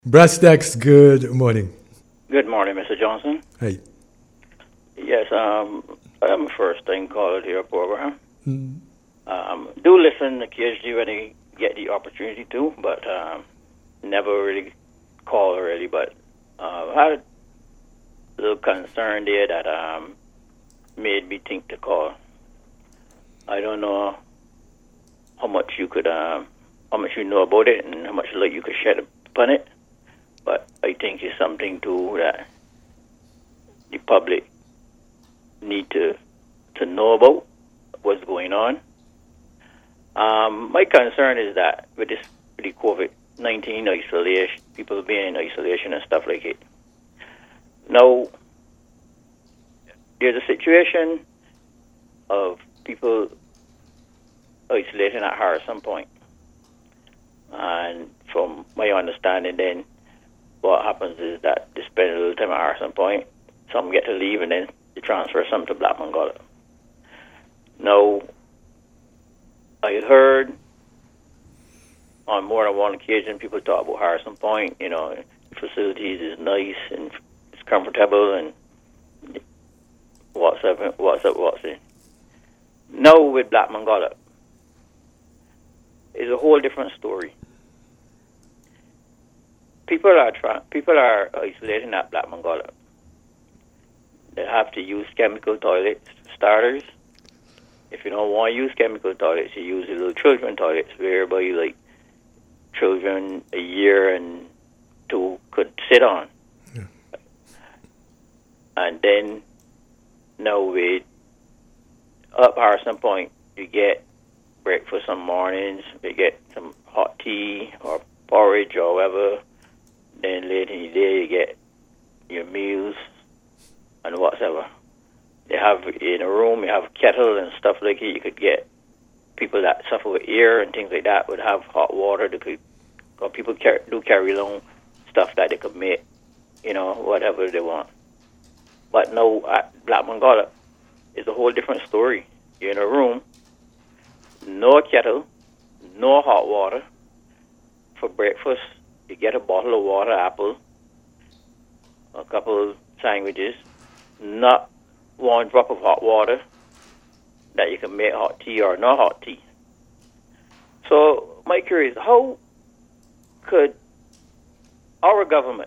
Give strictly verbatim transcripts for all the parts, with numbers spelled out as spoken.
Brastax, good morning. Good morning, Mister Johnson. Hey. Yes, um, I'm a first time caller to your program. Mm. Um, do listen occasionally when I get the opportunity to, but um, never really call really. But uh, I had a little concern there that um, made me think to call. I don't know how much you could, um, how much you know about it, and how much light you could shed upon it. But I think it's something too that the public need to to know about what's going on. Um, my concern is that with this with the COVID nineteen isolation, people being in isolation and stuff like it. Now, there's a situation of people isolating at Harrison Point, and from my understanding, then what happens is that they spend a little time at Harrison Point, some get to leave, and then they transfer some to Blackman Gully. Now, I heard on more than one occasion people talk about Harrison Point. You know, the facilities is nice and it's comfortable and what's up, what's up, what's it. Now with Blackman Gully, it's a whole different story. People are trying. People are isolating at Blackman Gully. They have to use chemical toilets starters. If you don't want to use chemical toilets, you use the little children toilets, whereby like children a year and two could sit on. Yeah. And then now with up Harrison Point, you get breakfast some mornings. You get some hot tea or porridge or whatever. Then later in the day, you get your meals and whatever. They have in a room, you have kettle and stuff like it. You could get people that suffer with ear and things like that would have hot water. They could, or people carry, do carry along stuff that they could make, you know, whatever they want. But no, at Blackman Gully, it's a whole different story. You're in a room, no kettle, no hot water. For breakfast, you get a bottle of water, apple, a couple of sandwiches, not one drop of hot water that you can make hot tea or not hot tea. So my query is, how could our government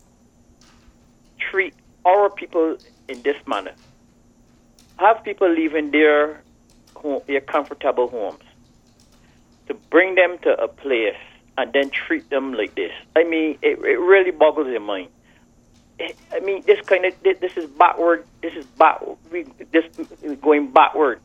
treat our people in this manner? Have people leaving their home, their comfortable homes, to bring them to a place and then treat them like this? I mean, it, it really boggles your mind. I mean, this kind of this is backward. This is back. We this is going backward.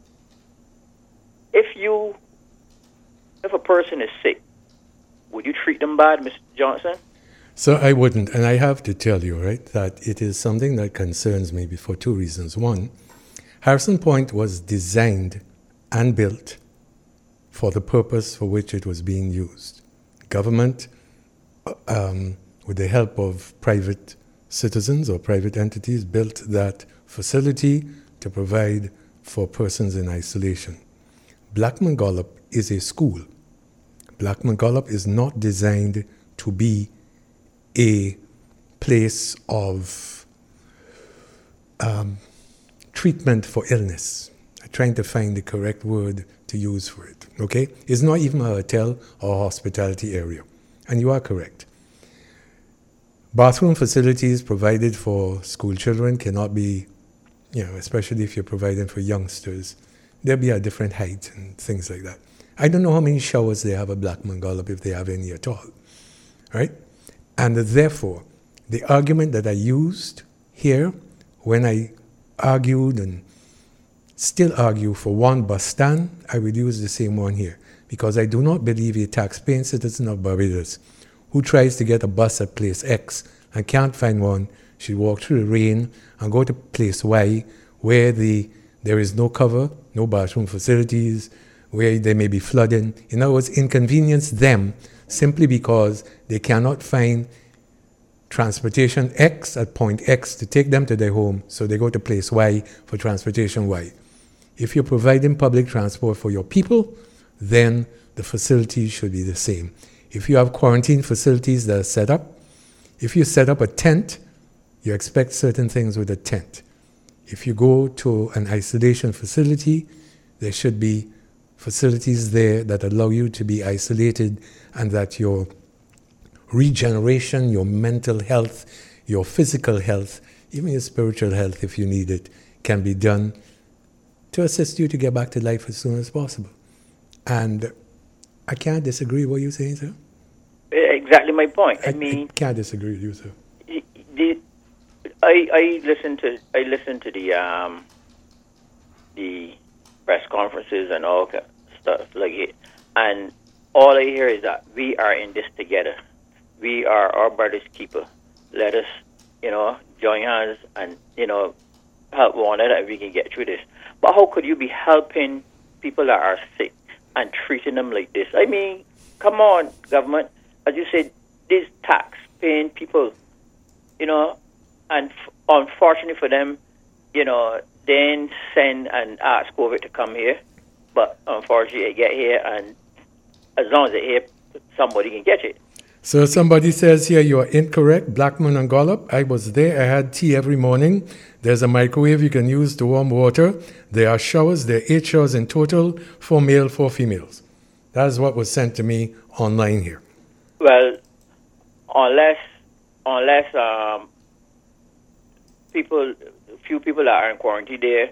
If you, if a person is sick, would you treat them bad, Mister Johnson? So I wouldn't, and I have to tell you, right, that it is something that concerns me for two reasons. One, Harrison Point was designed and built for the purpose for which it was being used. Government, um, with the help of private citizens or private entities, built that facility to provide for persons in isolation. Blackman Gully is a school. Blackman Gully is not designed to be a place of um, treatment for illness. I'm trying to find the correct word to use for it, okay? It's not even a hotel or hospitality area, and you are correct. Bathroom facilities provided for school children cannot be, you know, especially if you're providing for youngsters, they'll be at different heights and things like that. I don't know how many showers they have at Blackman Gully, if they have any at all, right? And therefore, the argument that I used here when I argued and still argue for one bus stand, I would use the same one here, because I do not believe a tax-paying citizen of Barbados who tries to get a bus at place X and can't find one should walk through the rain and go to place Y, where the there is no cover, no bathroom facilities, where there may be flooding. In other words, inconvenience them simply because they cannot find transportation X at point X to take them to their home, so they go to place Y for transportation Y. If you're providing public transport for your people, then the facilities should be the same. If you have quarantine facilities that are set up If you set up a tent, you expect certain things with a tent. If you go to an isolation facility, there should be facilities there that allow you to be isolated and that your regeneration, your mental health, your physical health, even your spiritual health, if you need it, can be done to assist you to get back to life as soon as possible. And I can't disagree with what you're saying, sir. Exactly my point. I, I mean, I can't disagree with you, sir. The, I I listen to I listen to the um the press conferences and all that stuff like it, and all I hear is that we are in this together. We are our brother's keeper. Let us, you know, join hands and, you know, help one another if we can get through this. But how could you be helping people that are sick and treating them like this? I mean, come on, government. As you said, these tax-paying people, you know, and f- unfortunately for them, you know, they send and ask COVID to come here. But unfortunately, they get here, and as long as they're here, somebody can get it. So somebody says here you are incorrect. Blackman and Gollop, I was there. I had tea every morning. There's a microwave you can use to warm water. There are showers. There are eight showers in total, four male, four females. That is what was sent to me online here. Well, unless unless um, people, few people that are in quarantine there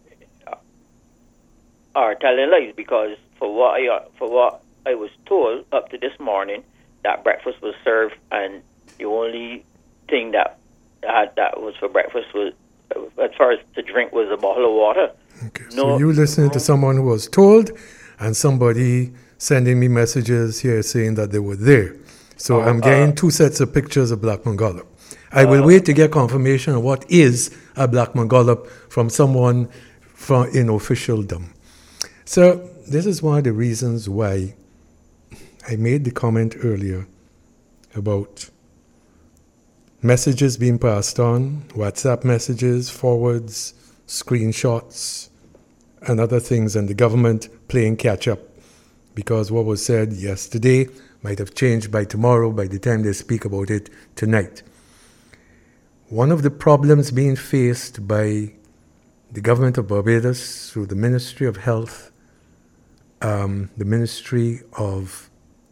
are telling lies, because for what I for what I was told up to this morning, that breakfast was served, and the only thing that had that was for breakfast was, as far as to drink, was a bottle of water. Okay, no, so you listening to someone who was told, and somebody sending me messages here saying that they were there. So uh, I'm getting uh, two sets of pictures of Blackman Gollop. I uh, will wait to get confirmation of what is a Blackman Gollop from someone from in officialdom. So this is one of the reasons why I made the comment earlier about messages being passed on, WhatsApp messages, forwards, screenshots, and other things, and the government playing catch up, because what was said yesterday might have changed by tomorrow, by the time they speak about it tonight. One of the problems being faced by the government of Barbados through the Ministry of Health, um, the Ministry of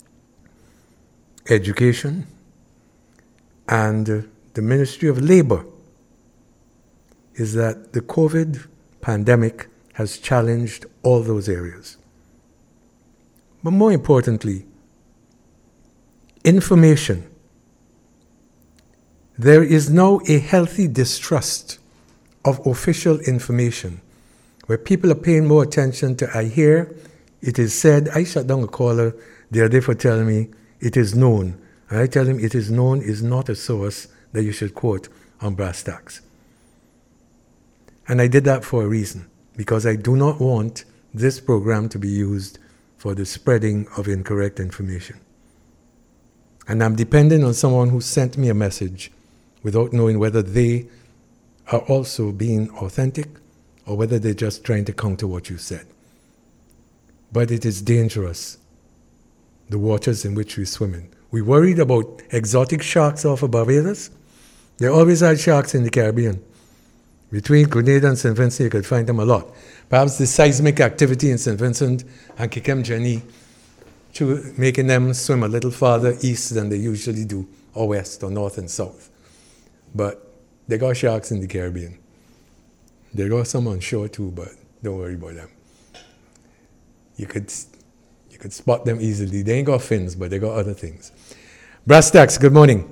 Education, and uh, the Ministry of Labor, is that the COVID pandemic has challenged all those areas. But more importantly, information. There is now a healthy distrust of official information, where people are paying more attention to, I hear, it is said. I shut down a caller the other day for telling me it is known. And I tell him it is known is not a source that you should quote on brass tacks. And I did that for a reason, because I do not want this program to be used for the spreading of incorrect information. And I'm depending on someone who sent me a message without knowing whether they are also being authentic or whether they're just trying to counter what you said. But it is dangerous, the waters in which we swim in. We worried about exotic sharks off of Barbados. They always had sharks in the Caribbean. Between Grenada and Saint Vincent, you could find them a lot. Perhaps the seismic activity in Saint Vincent and Kikem-Jenny, making them swim a little farther east than they usually do, or west, or north and south. But they got sharks in the Caribbean. They got some on shore too, but don't worry about them. You could you could spot them easily. They ain't got fins, but they got other things. Brass Tacks, good morning.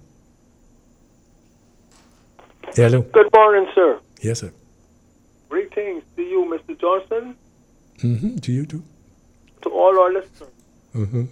Hello. Good morning, sir. Yes, sir. Greetings to you, Mister Johnson. Mm-hmm. To you too. To all our listeners. Mm-hmm.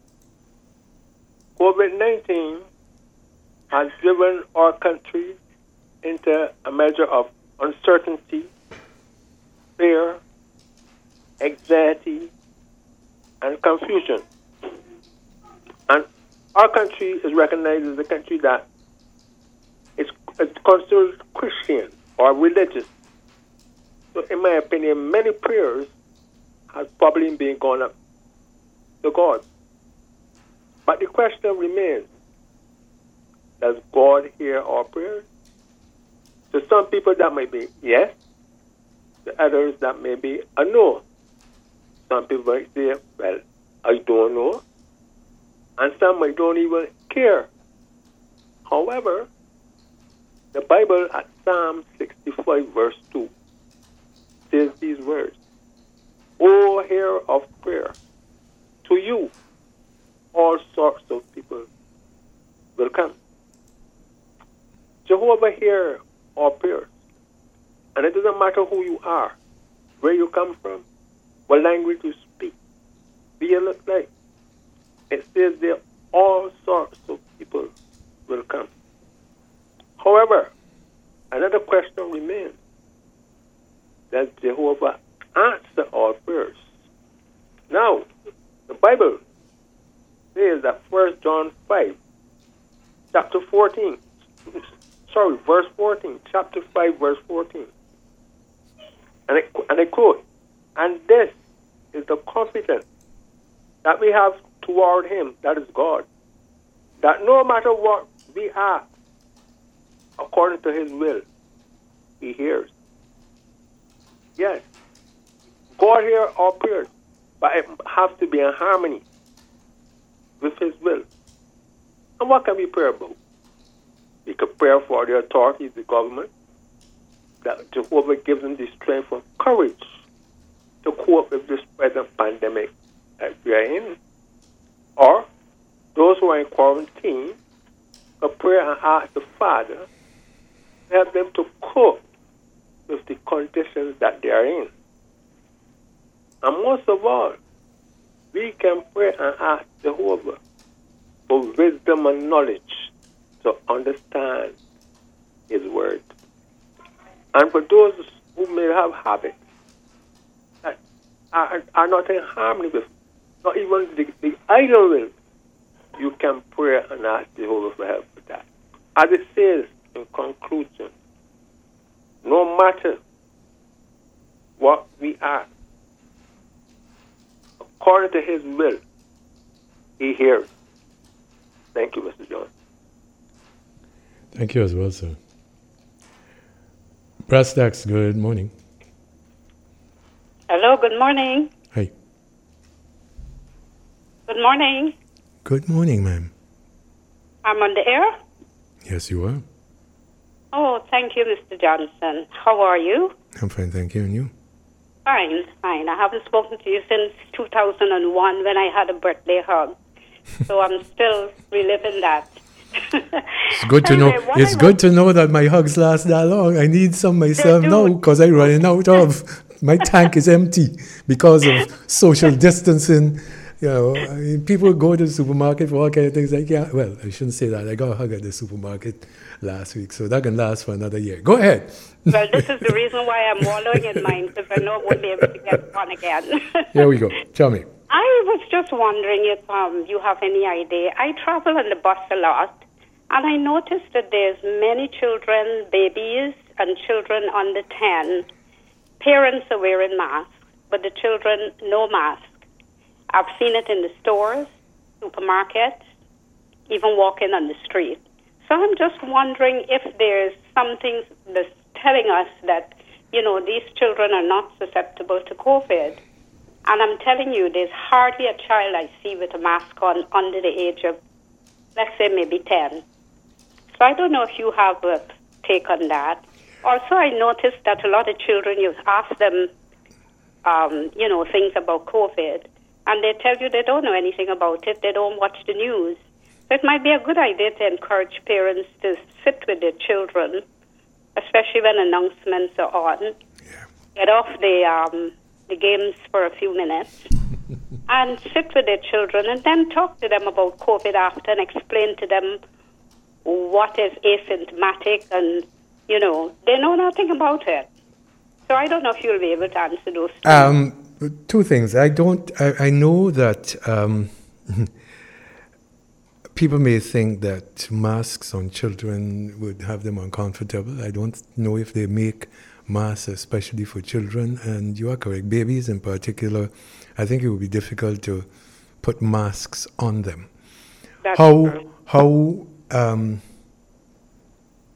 COVID nineteen has driven our country into a measure of uncertainty, fear, anxiety, and confusion. And our country is recognized as a country that is, is considered Christian or religious. So in my opinion, many prayers have probably been gone up to God. But the question remains, does God hear our prayers? To some people that may be yes, to others that may be a no. Some people might say, well, I don't know. And some might don't even care. However, the Bible at Psalm sixty-five verse two says these words, O hearer of prayer, to you all sorts of people will come. Jehovah hears our prayers. And it doesn't matter who you are, where you come from, what language you speak, what you look like. It says there all sorts of people will come. However, another question remains. Does Jehovah answer our prayers? Now, the Bible says that First John five, chapter fourteen, sorry, verse fourteen, chapter five, verse fourteen. And I, and I quote, and this is the confidence that we have toward him, that is God, that no matter what we ask, according to his will, he hears. Yes, God hears our prayers, but it has to be in harmony with his will. And what can we pray about? We could pray for the authorities, the government, that Jehovah gives them the strength and courage to cope with this present pandemic that we are in. Or those who are in quarantine could pray and ask the Father to help them to cope with the conditions that they are in. And most of all, we can pray and ask Jehovah for wisdom and knowledge to understand his word. And for those who may have habits that are, are not in harmony with, not even the, the idle will, you can pray and ask Jehovah for help with that. As it says in conclusion, no matter what we ask, according to his will, he hears. Thank you, Mister John. Thank you as well, sir. Brastax, good morning. Hello, good morning. Hi. Good morning. Good morning, ma'am. I'm on the air? Yes, you are. Oh, thank you, Mister Johnson. How are you? I'm fine, thank you. And you? Fine, fine. I haven't spoken to you since two thousand one when I had a birthday hug. So I'm still reliving that. It's good to anyway, know. It's I good was, to know that my hugs last that long. I need some myself now because I'm running out of. My tank is empty because of social distancing. You know, I mean, people go to the supermarket for all kind of things. Like, yeah, well, I shouldn't say that. I got a hug at the supermarket last week, so that can last for another year. Go ahead. Well, this is the reason why I'm wallowing in mine, because I know I won't be able to get one again. Here we go. Tell me. I was just wondering if um, you have any idea. I travel on the bus a lot, and I noticed that there's many children, babies, and children under ten. Parents are wearing masks, but the children, no mask. I've seen it in the stores, supermarkets, even walking on the street. So I'm just wondering if there's something that's telling us that, you know, these children are not susceptible to COVID. And I'm telling you, there's hardly a child I see with a mask on under the age of, let's say, maybe ten. So I don't know if you have a take on that. Also, I noticed that a lot of children, you ask them, um, you know, things about COVID, and they tell you they don't know anything about it. They don't watch the news. So it might be a good idea to encourage parents to sit with their children, especially when announcements are on. Yeah. Get off the um, the games for a few minutes and sit with their children and then talk to them about COVID after and explain to them what is asymptomatic, and, you know, they know nothing about it. So I don't know if you'll be able to answer those two. Um, two things. I don't. I, I know that um, people may think that masks on children would have them uncomfortable. I don't know if they make masks especially for children. And you are correct. Babies in particular, I think it would be difficult to put masks on them. That's how true. how um,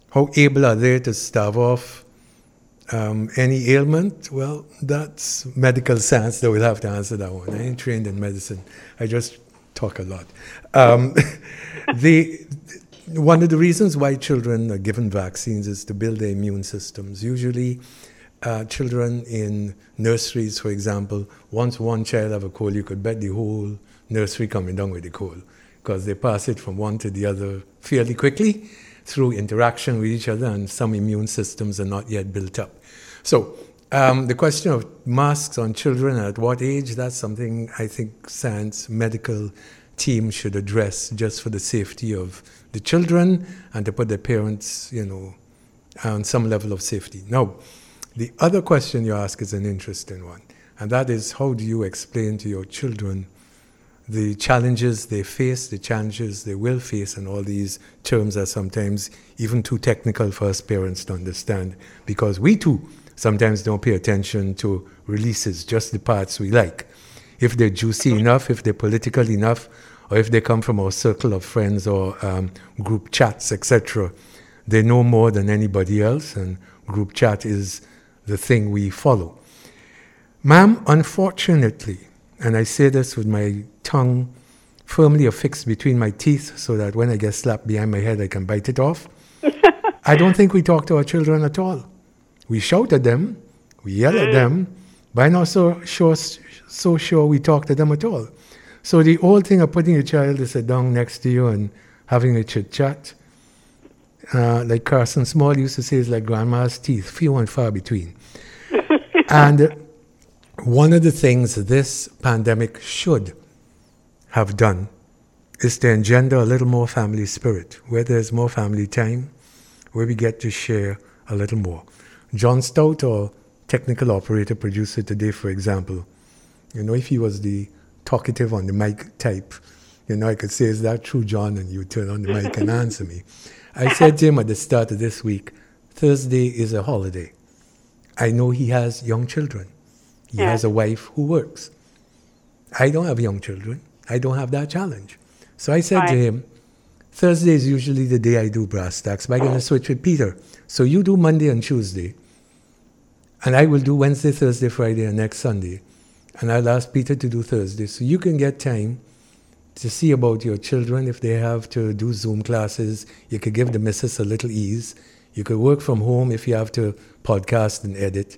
how able are they to stave off um, any ailment? Well, that's medical science that we'll have to answer that one. I ain't trained in medicine. I just talk a lot. Um, the, one of the reasons why children are given vaccines is to build their immune systems. Usually, uh, children in nurseries, for example, once one child have a cold, you could bet the whole nursery coming down with the cold, because they pass it from one to the other fairly quickly through interaction with each other, and some immune systems are not yet built up. So um, the question of masks on children at what age, that's something I think science, medical team should address, just for the safety of the children and to put their parents, you know, on some level of safety. Now, the other question you ask is an interesting one, and that is, how do you explain to your children the challenges they face, the challenges they will face, and all these terms are sometimes even too technical for us parents to understand, because we too sometimes don't pay attention to releases, just the parts we like. If they're juicy enough, if they're political enough, or if they come from our circle of friends or um, group chats, et cetera, they know more than anybody else, and group chat is the thing we follow. Ma'am, unfortunately, and I say this with my tongue firmly affixed between my teeth so that when I get slapped behind my head, I can bite it off. I don't think we talk to our children at all. We shout at them, we yell at them, but I'm not so sure, so sure we talk to them at all. So the old thing of putting a child to sit down next to you and having a chit-chat, uh, like Carson Small used to say, is like grandma's teeth, few and far between. And one of the things this pandemic should have done is to engender a little more family spirit, where there's more family time, where we get to share a little more. John Stout, our technical operator producer today, for example, you know, if he was the talkative on the mic type, you know, I could say, is that true, John? And you turn on the mic and answer me. I said to him at the start of this week, Thursday is a holiday. I know he has young children. He yeah. has a wife who works. I don't have young children. I don't have that challenge. So I said right. to him, Thursday is usually the day I do brass tacks, but I'm going to switch with Peter. So you do Monday and Tuesday, and I will do Wednesday, Thursday, Friday, and next Sunday. And I'll ask Peter to do Thursday. So you can get time to see about your children. If they have to do Zoom classes, you could give the missus a little ease. You could work from home if you have to podcast and edit.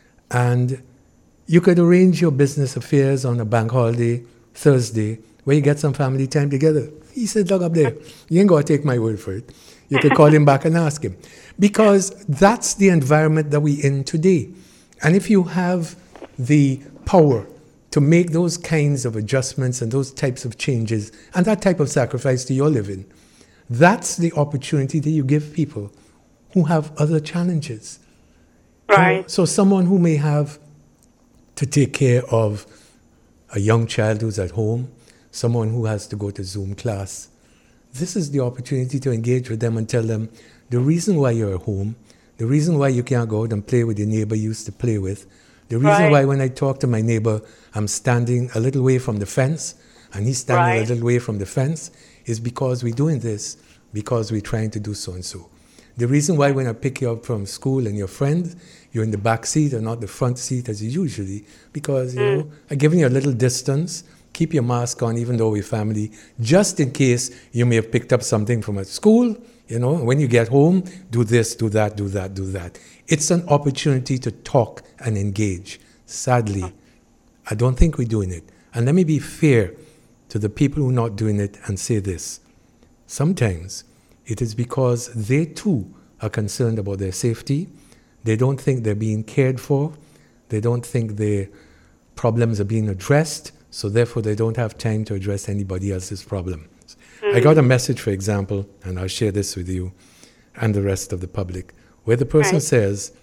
And you could arrange your business affairs on a bank holiday, Thursday, where you get some family time together. He said, look up there. You ain't got to take my word for it. You could call him back and ask him. Because that's the environment that we're in today. And if you have the power to make those kinds of adjustments and those types of changes and that type of sacrifice to your living, that's the opportunity that you give people who have other challenges. Right. So, so someone who may have to take care of a young child who's at home, someone who has to go to Zoom class, this is the opportunity to engage with them and tell them the reason why you're at home, the reason why you can't go out and play with your neighbor you used to play with, the reason right. why when I talk to my neighbor, I'm standing a little way from the fence and he's standing right. a little way from the fence, is because we're doing this because we're trying to do so and so. The reason why when I pick you up from school and your friend, you're in the back seat and not the front seat as you usually, because, you mm. know, I'm giving you a little distance. Keep your mask on even though we're family, just in case you may have picked up something from at school. You know, when you get home, do this, do that, do that, do that. It's an opportunity to talk and engage. Sadly, I don't think we're doing it. And let me be fair to the people who are not doing it and say this. Sometimes it is because they too are concerned about their safety. They don't think they're being cared for. They don't think their problems are being addressed. So therefore, they don't have time to address anybody else's problems. Mm-hmm. I got a message, for example, and I'll share this with you and the rest of the public, where the person right. says,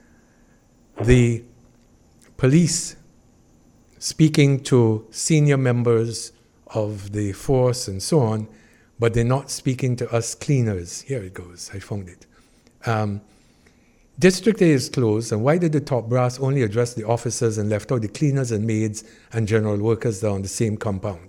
the police speaking to senior members of the force and so on, but they're not speaking to us cleaners. Here it goes. I found it. Um, District A is closed, and why did the top brass only address the officers and left out the cleaners and maids and general workers that are on the same compound?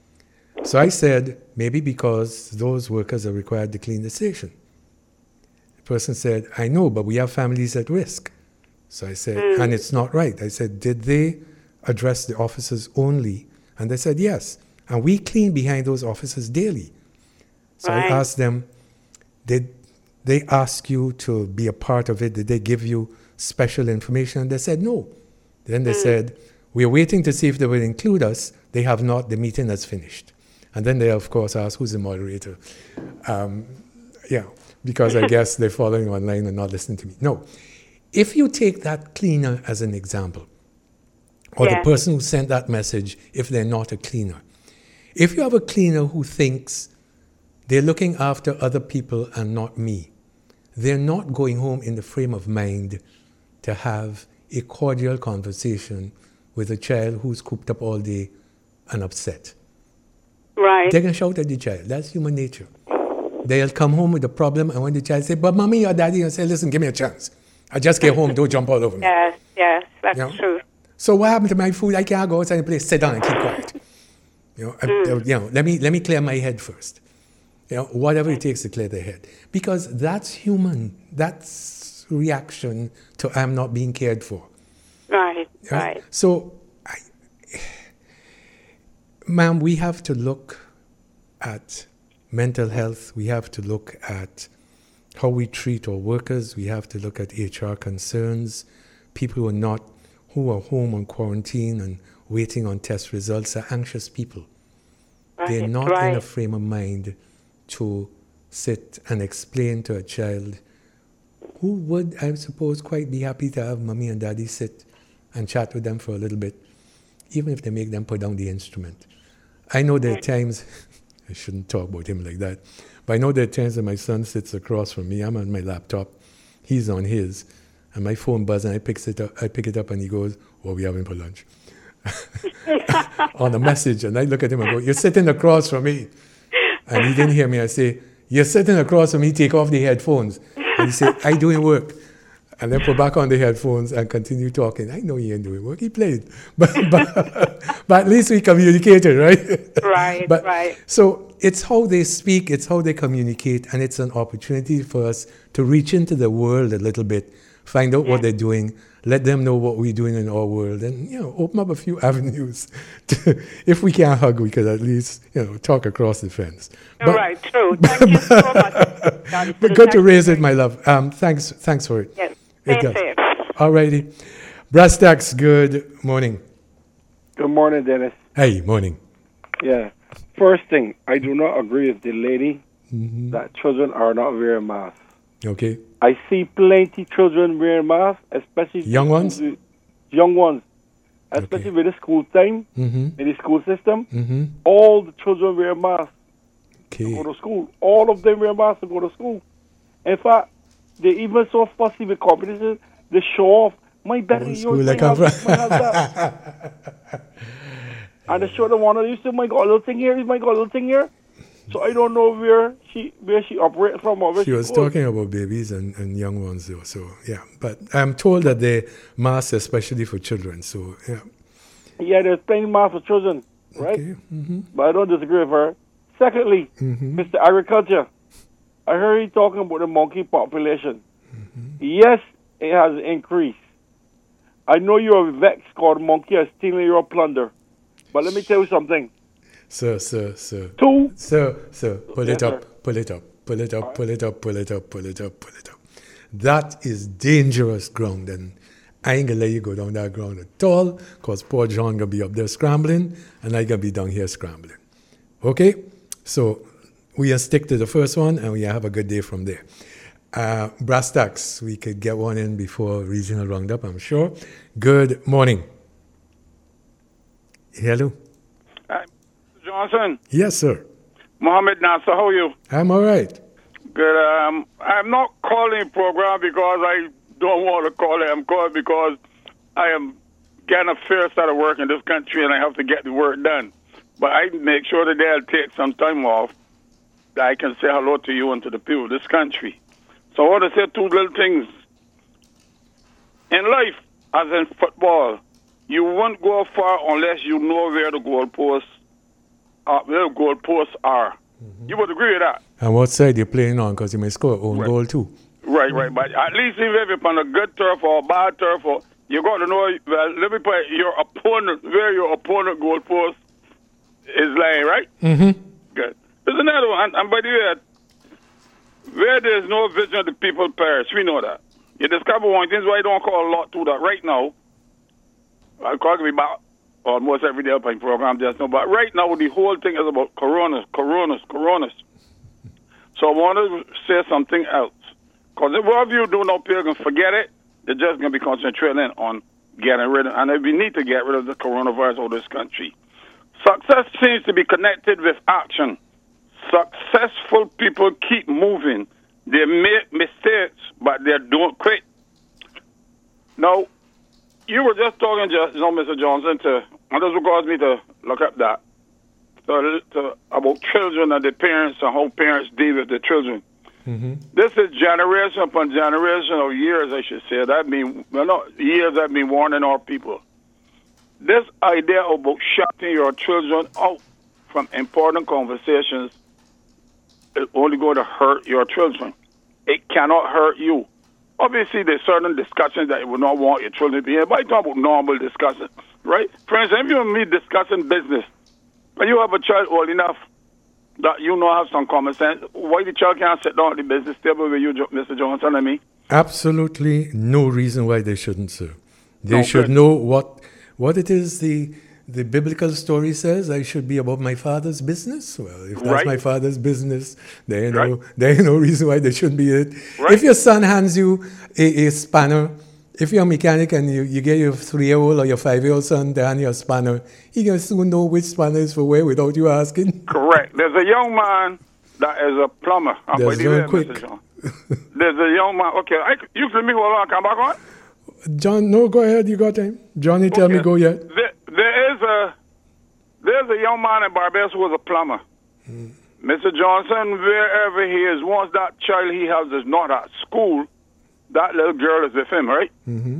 So I said, maybe because those workers are required to clean the station. person said, I know, but we have families at risk. So I said, mm. and it's not right. I said, did they address the officers only? And they said, yes. And we clean behind those officers daily. So right. I asked them, did they ask you to be a part of it? Did they give you special information? And they said, no. Then they mm. said, we are waiting to see if they will include us. They have not. The meeting has finished. And then they, of course, asked, who's the moderator? Um, yeah, because I guess they're following online and not listening to me. No. If you take that cleaner as an example, or yeah. the person who sent that message, if they're not a cleaner, if you have a cleaner who thinks they're looking after other people and not me, they're not going home in the frame of mind to have a cordial conversation with a child who's cooped up all day and upset. Right. They're going to shout at the child. That's human nature. They'll come home with a problem, and when the child says, but mommy or daddy, and say, listen, give me a chance. I just get home, don't jump all over me. Yes, yes, that's you know? true. So what happened to my food? I can't go outside the place, sit down and keep quiet. You know, mm. I, you know, let me let me clear my head first. You know, whatever it takes to clear the head. Because that's human. That's reaction to I'm not being cared for. Right, right. right. So, I, ma'am, we have to look at mental health. We have to look at how we treat our workers. We have to look at H R concerns. People who are not, who are home on quarantine and waiting on test results are anxious people. Right, They're not right. in a frame of mind to sit and explain to a child who would, I suppose, quite be happy to have mommy and daddy sit and chat with them for a little bit, even if they make them put down the instrument. I know there are times, I shouldn't talk about him like that, but I know there are times that my son sits across from me. I'm on my laptop, he's on his, and my phone buzzes and I, picks it up, I pick it up and he goes, what are we having for lunch? On a message, and I look at him and go, you're sitting across from me. And he didn't hear me. I say, you're sitting across from me, take off the headphones. And he said, I doing work. And then put back on the headphones and continue talking. I know he ain't doing work, he played. But, but, but at least we communicated, right? Right, but, right. So it's how they speak, it's how they communicate, and it's an opportunity for us to reach into the world a little bit, find out yeah. what they're doing, let them know what we're doing in our world, and, you know, open up a few avenues. To, if we can't hug, we could at least, you know, talk across the fence. But, right, true. Thank you so much. But good to raise it, my love. Um, thanks, thanks for it. Yes, it stay safe. All righty. Brass Tacks, good morning. Good morning, Dennis. Hey, morning. Yeah. First thing, I do not agree with the lady mm-hmm. that children are not wearing masks. Okay. I see plenty children wearing masks, especially young ones. School, young ones, especially okay. with the school time mm-hmm. in the school system. Mm-hmm. All the children wear masks okay. to go to school. All of them wear masks to go to school. In fact, they even so fussy with competition. They show off. My belly, yours, my husband. And they show the one that you say, my God, little thing here, my God, little thing here. So I don't know where she where she operates from or where she, she was goes. talking about babies and, and young ones though, so yeah. But I'm told that they masks especially for children, so yeah. Yeah, there's plenty masks for children, right? Okay. Mm-hmm. But I don't disagree with her. Secondly, mm-hmm. Mister Agriculture, I heard you talking about the monkey population. Mm-hmm. Yes, it has increased. I know you're vexed called monkey are stealing your plunder. But let me tell you something. Sir, sir, sir. Two. Sir, sir, pull yes, it up, sir. pull it up, pull it up, pull it up, pull it up, pull it up, pull it up. That is dangerous ground, and I ain't gonna let you go down that ground at all, because poor John gonna be up there scrambling, and I gonna be down here scrambling. Okay? So we will stick to the first one, and we have a good day from there. Uh, Brass Tacks, we could get one in before regional roundup, I'm sure. Good morning. Hello. Hi, Johnson. Yes, sir. Mohammed Nasser, how are you? I'm all right. Good. Um, I'm not calling program because I don't want to call it. I'm calling because I am getting a fair start of work in this country and I have to get the work done. But I make sure that they'll take some time off that I can say hello to you and to the people of this country. So I want to say two little things. In life, as in football, you won't go far unless you know where the goalposts are. Where the goalposts are. Mm-hmm. You would agree with that? And what side you're playing on? Because you may score your own right. goal too. Right. right, right. But at least if you're on a good turf or a bad turf, or you got to know, well, let me put it, your opponent, where your opponent goalpost is lying, right? Mm-hmm. Good. There's another one, and, and by the way, where there's no vision, the people perish. We know that. You discover one thing, why I don't call a lot to that right now. I'll call me about almost every day up in program just now, but right now the whole thing is about coronas, coronas, coronas. So I want to say something else. Because if all of you do not pay and forget it, they're just going to be concentrating on getting rid of it. And we need to get rid of the coronavirus out of this country. Success seems to be connected with action. Successful people keep moving. They make mistakes, but they don't quit. Now, you were just talking, just, you know, Mister Johnson, to, and this will cause me to look up that, to, to, about children and the parents and how parents deal with the children. Mm-hmm. This is generation upon generation of years, I should say. That mean, well, not years that been warning our people. This idea about shutting your children out from important conversations is only going to hurt your children. It cannot hurt you. Obviously, there's certain discussions that you would not want your children to be in, but I talk about normal discussions, right? For instance, if you and me discussing business, and you have a child old enough that you know have some common sense, why the child can't sit down at the business table with you, Mister Johnson, and me? Absolutely no reason why they shouldn't, sir. They No, should good. know what what it is the the biblical story says. I should be about my father's business. Well, if that's Right. my father's business, there ain't no Right. there ain't no reason why they shouldn't be it. Right. If your son hands you a, a spanner, if you're a mechanic and you, you get your three-year-old or your five-year-old son to hand you a spanner, he can soon know which spanner is for where without you asking. Correct. There's a young man that is a plumber. I'm That's by the very way, quick. Mister John. There's a young man. Okay, I, you let me hold on. Come back on. John, no, go ahead. You got time. Johnny, tell me Okay. go yet. There, there is a there's a young man in Barbados who is a plumber. Hmm. Mister Johnson, wherever he is, once that child he has is not at school, that little girl is with him, right? Mm-hmm.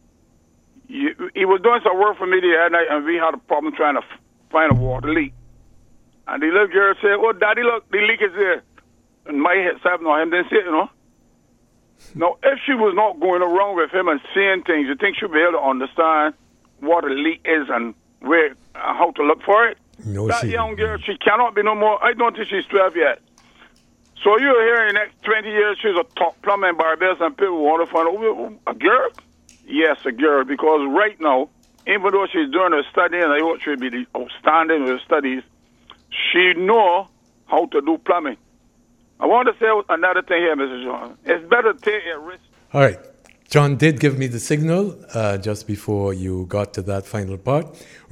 He, he was doing some work for me the other night, and we had a problem trying to f- find a water leak. And the little girl said, "Oh, Daddy, look, the leak is there." And my head seven on him didn't see it, you know. Now, if she was not going around with him and seeing things, you think she'd be able to understand what a leak is and where, uh, how to look for it? No, that she- young girl, she cannot be no more. I don't think she's twelve yet. So you're here in the next twenty years, she's a top plumber in Barbados, and people want to find out, "Oh, a girl?" Yes, a girl, because right now, even though she's doing her study, and I hope she'll be outstanding with her studies, she know how to do plumbing. I want to say another thing here, Mister John. It's better to take a risk. All right. John did give me the signal uh, just before you got to that final part.